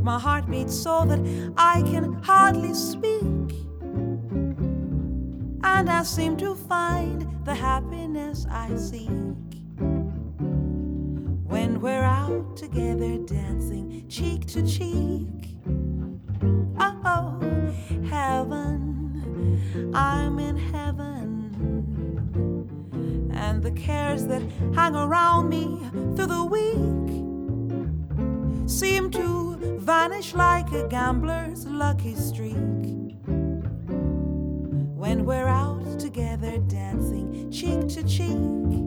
my heart beats so that I can hardly speak. And I seem to find the happiness I seek when we're out together dancing cheek to cheek. Oh, heaven, I'm in heaven. And the cares that hang around me through the week seem to vanish like a gambler's lucky streak when we're out together dancing cheek to cheek.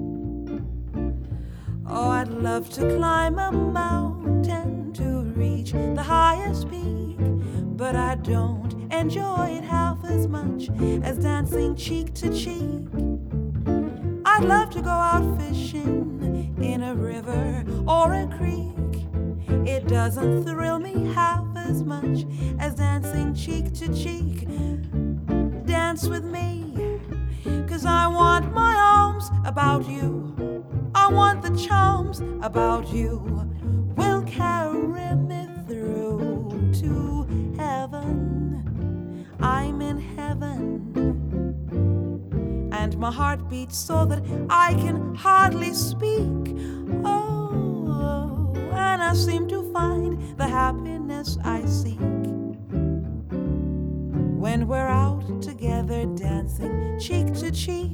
Oh, I'd love to climb a mountain to reach the highest peak, but I don't enjoy it half as much as dancing cheek to cheek. I'd love to go out fishing in a river or a creek. It doesn't thrill me half as much as dancing cheek to cheek. Dance with me, 'cause I want my arms about you. I want the charms about you will carry me through to heaven. I'm in heaven. And my heart beats so that I can hardly speak. Oh, and I seem to find the happiness I seek when we're out together dancing cheek to cheek.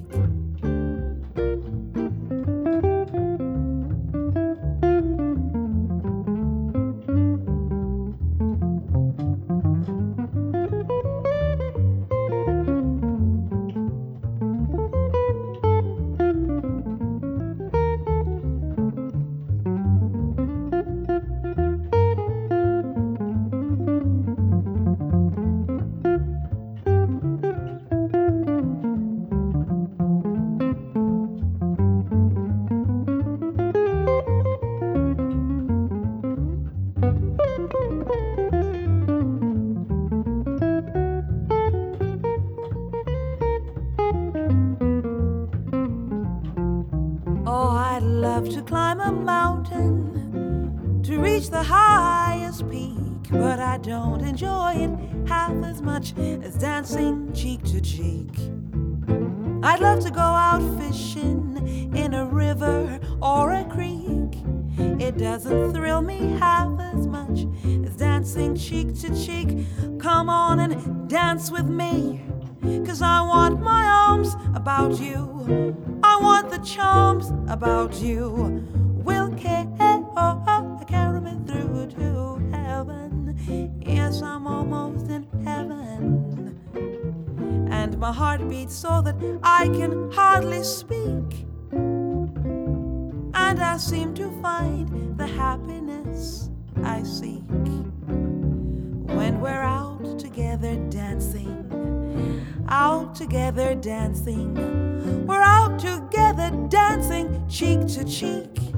Oh, I'd love to climb a mountain to reach the highest peak, but I don't enjoy it half as much as dancing cheek to cheek. I'd love to go out fishing in a river or a creek. It doesn't thrill me half as much as dancing cheek to cheek. Come on and dance with me, 'cause I want my arms about you. I want the charms about you will carry me through to heaven. Yes, I'm almost in heaven. And my heart beats so that I can hardly speak. And I seem to find the happiness I seek when we're out together dancing. Out together dancing. We're out together dancing cheek to cheek.